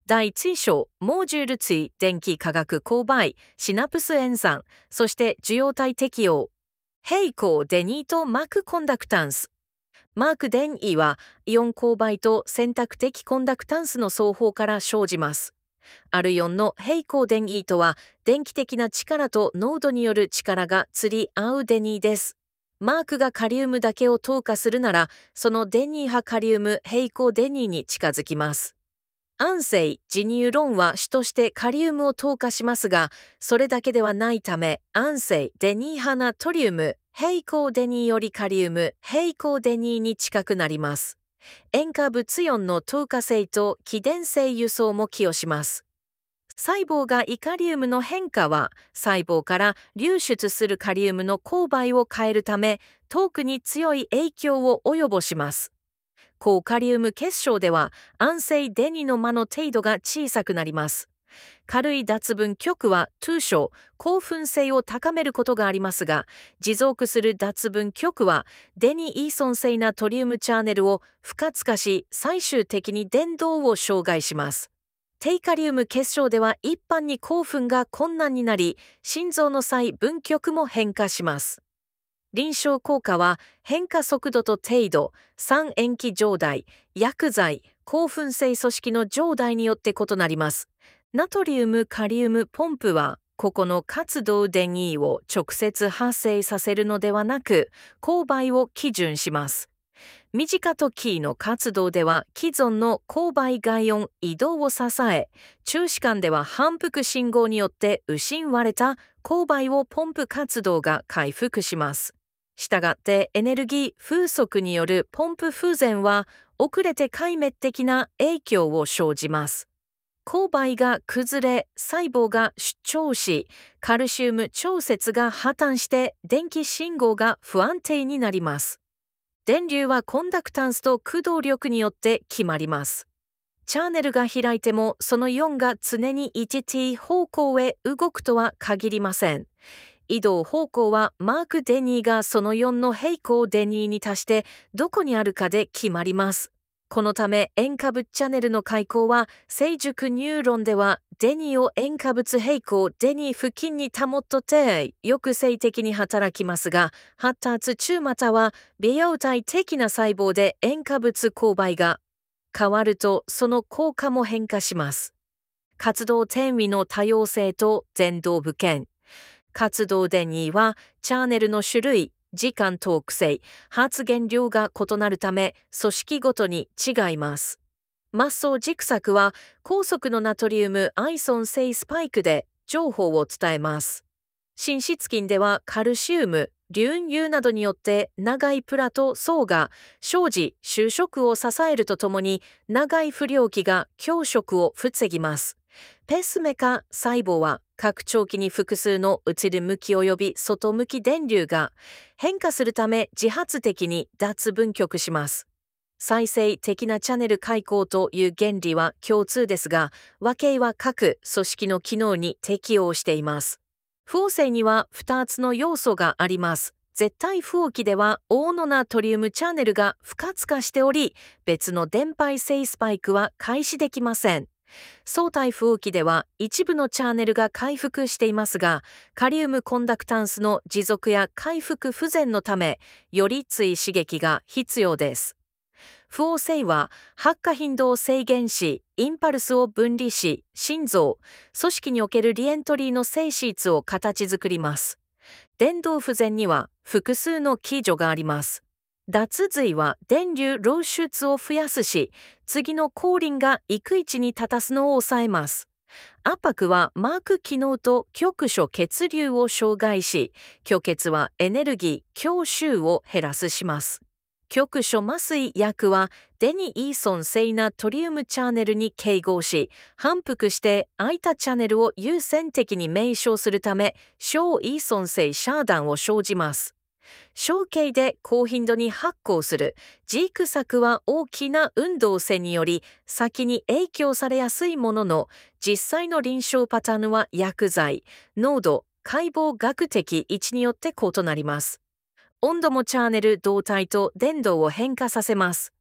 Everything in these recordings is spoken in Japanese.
第1章、モジュール対電気化学勾配、シナプス演算、そして受容体適応。平行デニーとマークコンダクタンス。マーク電位はイオン勾配と選択的コンダクタンスの双方から生じます。あるイオンの平行電位とは、電気的な力と濃度による力が釣り合う電位です。マークがカリウムだけを透過するなら、その電位派カリウム平行電位に近づきます。暗性ジニューロンは主としてカリウムを透過しますが、それだけではないため、暗性デニー派ナトリウム平行デニーよりカリウム平行デニーに近くなります。塩化物イオンの透過性と起電性輸送も寄与します。細胞がイカリウムの変化は、細胞から流出するカリウムの勾配を変えるため、遠くに強い影響を及ぼします。高カリウム結晶では、暗性デニの間の程度が小さくなります。軽い脱分極は通称、興奮性を高めることがありますが、持続する脱分極は、デニ依存性ナトリウムチャンネルを不活化し、最終的に伝導を障害します。低カリウム結晶では一般に興奮が困難になり、心臓の際分極も変化します。臨床効果は変化速度と程度、酸塩基状態、薬剤、興奮性組織の状態によって異なります。ナトリウムカリウムポンプは、ここの活動電位を直接発生させるのではなく、勾配を基準します。短とキーの活動では既存の勾配外音移動を支え、中視間では反復信号によって失われた勾配をポンプ活動が回復します。したがってエネルギー風速によるポンプ不全は遅れて壊滅的な影響を生じます。勾配が崩れ、細胞が出張し、カルシウム調節が破綻して電気信号が不安定になります。電流はコンダクタンスと駆動力によって決まります。チャンネルが開いてもそのイオンが常に 1t 方向へ動くとは限りません。移動方向はマークデニーがその4の平行デニーに達してどこにあるかで決まります。このため塩化物チャンネルの開口は成熟ニューロンではデニーを塩化物平行デニー付近に保っとって抑制的に働きますが、発達中または美容体的な細胞で塩化物勾配が変わるとその効果も変化します。活動転移の多様性と前導部件。活動電位はチャンネルの種類、時間等性、発現量が異なるため組織ごとに違います。マッソー軸索は高速のナトリウムアイソン性スパイクで情報を伝えます。心室筋ではカルシウム、流乳などによって長いプラと層が生じ収縮を支えるとともに長い不良期が強食を防ぎます。ペースメカ細胞は拡張器に複数の内る向き及び外向き電流が変化するため自発的に脱分極します。再生的なチャンネル開口という原理は共通ですが、和形は各組織の機能に適応しています。不応性には2つの要素があります。絶対不応期ではオーノナトリウムチャンネルが不活化しており、別の電配性スパイクは開始できません。相対不応期では一部のチャンネルが回復していますが、カリウムコンダクタンスの持続や回復不全のため、より強い刺激が必要です。不応性は発火頻度を制限し、インパルスを分離し、心臓、組織におけるリエントリーの性質を形作ります。伝導不全には複数の基準があります。脱髄は電流漏出を増やすし、次の後輪が行く位置に立たすのを抑えます。圧迫はマーク機能と局所血流を障害し、虚血はエネルギー供収を減らすします。局所麻酔薬はデニ依存性ナトリウムチャンネルに傾合し、反復して空いたチャンネルを優先的に名称するため、小依存性遮断を生じます。小径で高頻度に発光するジーク索は大きな運動性により先に影響されやすいものの、実際の臨床パターンは薬剤、濃度、解剖学的位置によって異なります。温度もチャンネル動態と伝導を変化させます。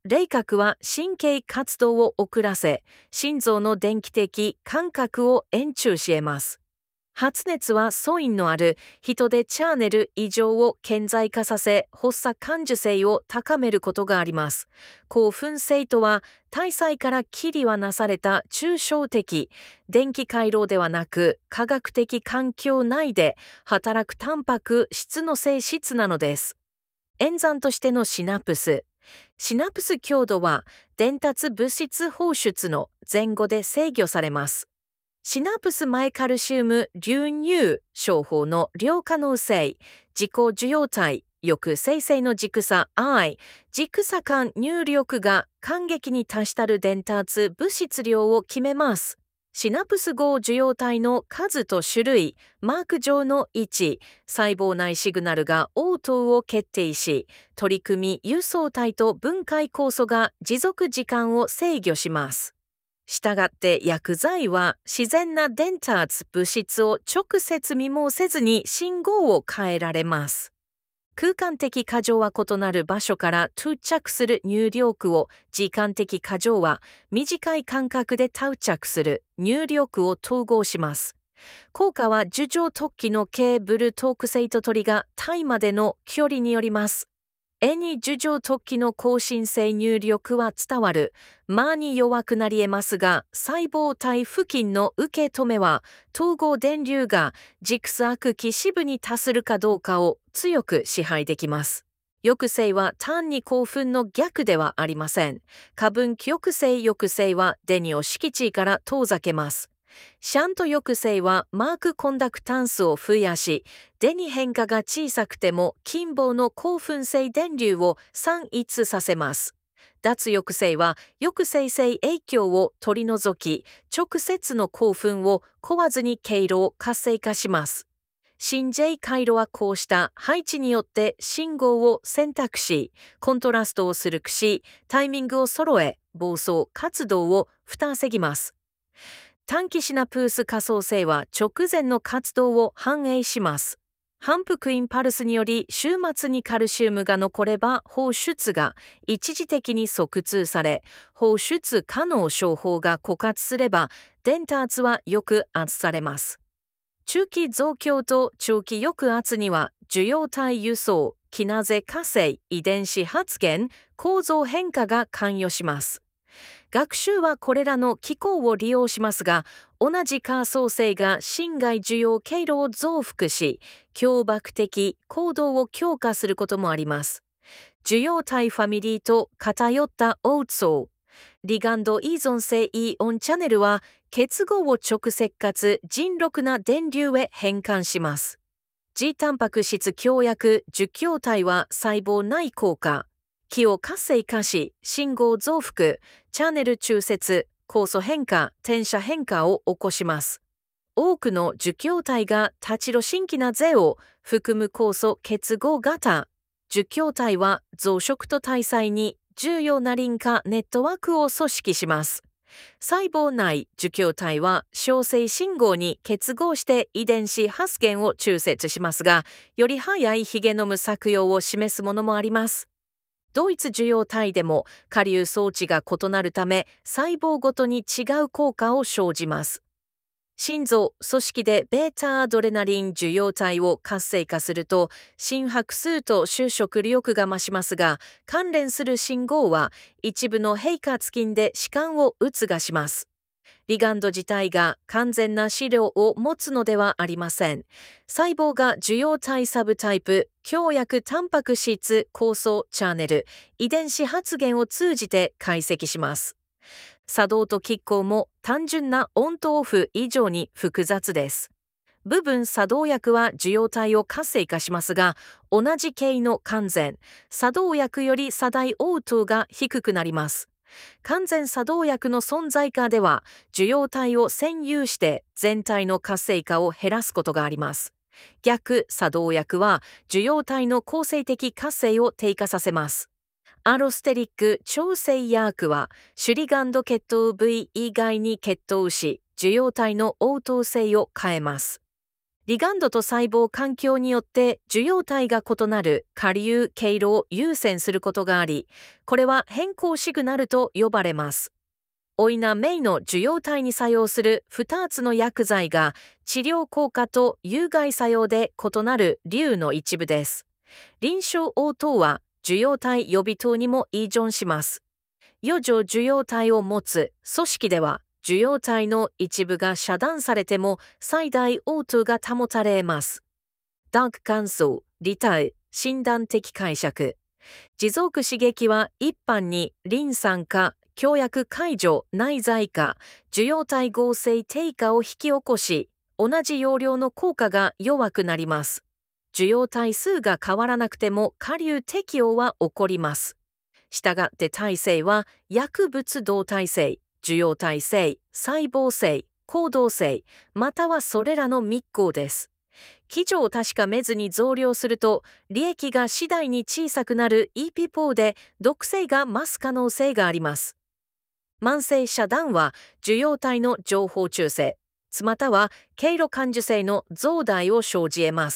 冷却は神経活動を遅らせ、心臓の電気的感覚を延長し得ます。発熱は素因のある人でチャネル異常を顕在化させ、発作感受性を高めることがあります。興奮性とは、体細から切り離された抽象的、電気回路ではなく、科学的環境内で働くタンパク質の性質なのです。演算としてのシナプス。シナプス強度は、伝達物質放出の前後で制御されます。シナプス前カルシウム流入症法の量可能性、自己受容体、抑制性の軸差 I、軸差間入力が間隙に達したる伝達物質量を決めます。シナプス後受容体の数と種類、マーク上の位置、細胞内シグナルが応答を決定し、取り組み輸送体と分解酵素が持続時間を制御します。したがって薬剤は自然な伝達物質を直接見もせずに信号を変えられます。空間的過剰は異なる場所から到着する入力を、時間的過剰は短い間隔で到着する入力を統合します。効果は樹状突起のケーブル特性と鳥が体までの距離によります。に樹状突起の更新性入力は伝わる。に弱くなり得ますが、細胞体付近の受け止めは、統合電流が軸索基支部に達するかどうかを強く支配できます。抑制は単に興奮の逆ではありません。過分期抑制抑制は電荷を敷地から遠ざけます。シャント抑制はマークコンダクタンスを増やし、電荷変化が小さくても近傍の興奮性電流を散逸させます。脱抑制は抑制性影響を取り除き、直接の興奮を壊わずに経路を活性化します。心 J 回路はこうした配置によって信号を選択し、コントラストをするし、タイミングを揃え、暴走活動を防ぎます。短期シナプス可塑性は直前の活動を反映します。反復インパルスにより終末にカルシウムが残れば放出が一時的に側通され、放出可能症法が枯渇すれば伝達は抑圧されます。中期増強と長期抑圧には受容体輸送、キナゼ活性、遺伝子発現、構造変化が関与します。学習はこれらの機構を利用しますが、同じ可塑性が心外受容経路を増幅し、強爆的行動を強化することもあります。受容体ファミリーと偏った応答。リガンド依存性イオンチャネルは結合を直接かつ迅速な電流へ変換します。G タンパク質強薬受強体は細胞内効果。気を活性化し、信号増幅、チャンネル中節、酵素変化、転写変化を起こします。多くの受強体が立ち露新規な税を含む酵素結合型。受強体は増殖と体細に重要なリン化ネットワークを組織します。細胞内受強体は小生信号に結合して遺伝子発現を抽出しますが、より早いヒゲノム作用を示すものもあります。同一受容体でも下流装置が異なるため細胞ごとに違う効果を生じます。心臓、組織でベータアドレナリン受容体を活性化すると心拍数と収縮力が増しますが、関連する信号は一部の平滑筋で弛緩を促します。リガンド自体が完全な資料を持つのではありません。細胞が受容体サブタイプ、強薬タンパク質構想チャンネル、遺伝子発現を通じて解析します。作動と拮抗も単純なオンとオフ以上に複雑です。部分作動薬は受容体を活性化しますが、同じ系の完全作動薬より作大応答が低くなります。完全作動薬の存在下では受容体を占有して全体の活性化を減らすことがあります。逆作動薬は受容体の構成的活性を低下させます。アロステリック調整薬はシュリガンド血糖部位以外に血糖し受容体の応答性を変えます。 リガンドと細胞環境によって受容体が異なる下流経路を優先することがあり、これは変更シグナルと呼ばれます。オイナメイの受容体に作用する2つの薬剤が治療効果と有害作用で異なる流の一部です。臨床応答は受容体予備等にも依存します。余剰受容体を持つ組織では、受容体の一部が遮断されても最大応答が保たれます。ダーク乾燥、リタイ、診断的解釈。持続刺激は一般にリン酸化、強薬解除、内在化、受容体合成低下を引き起こし、同じ容量の効果が弱くなります。受容体数が変わらなくても下流適応は起こります。したがって耐性は薬物動態性、受容体性、細胞性、行動性、またはそれらの密航です。基準を確かめずに増量すると、利益が次第に小さくなる EPPO で毒性が増す可能性があります。慢性遮断は受容体の情報中性、または経路感受性の増大を生じ得ます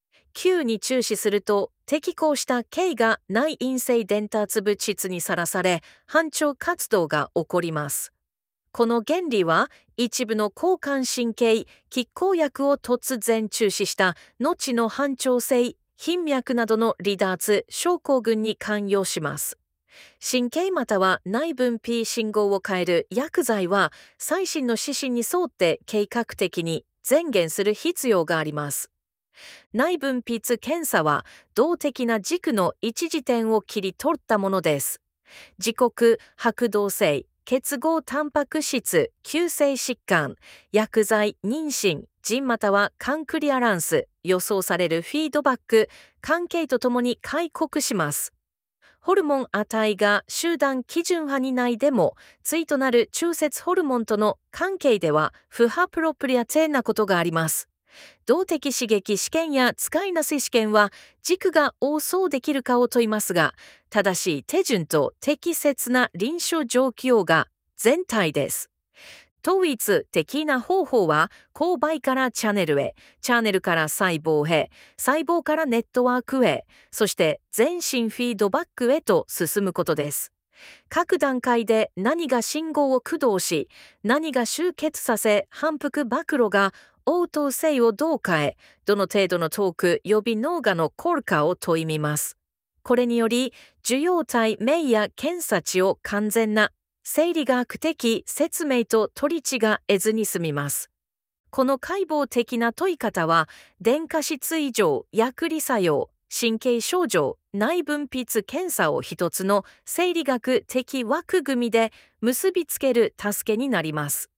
。Q に注視すると、適合した K が内陰性伝達物質にさらされ、反調活動が起こります。この原理は、一部の交感神経、拮抗薬を突然注視した後の反調性、頻脈などの離脱、症候群に関与します。神経または内分泌信号を変える薬剤は、最新の指針に沿って計画的に前言する必要があります。内分泌検査は動的な軸の一時点を切り取ったものです。自国、白動性、結合タンパク質、急性疾患、薬剤、妊娠、腎または肝クリアランス、予想されるフィードバック、関係とともに開告します。ホルモン値が集団基準範囲内でも、対となる中節ホルモンとの関係では不アプロプリアテなことがあります。動的刺激試験や使いなし試験は軸が応答できるかを問いますが、正しい手順と適切な臨床状況が全体です。統一的な方法は、勾配からチャンネルへ、チャンネルから細胞へ、細胞からネットワークへ、そして全身フィードバックへと進むことです。各段階で何が信号を駆動し、何が集結させ、反復暴露が応答性をどう変え、どの程度のトーク予備脳がの効果を問いみます。これにより、受容体名や検査値を完全な生理学的説明と取り違えずに済みます。この解剖的な問い方は、電化質異常、薬理作用、神経症状、内分泌検査を一つの生理学的枠組みで結びつける助けになります。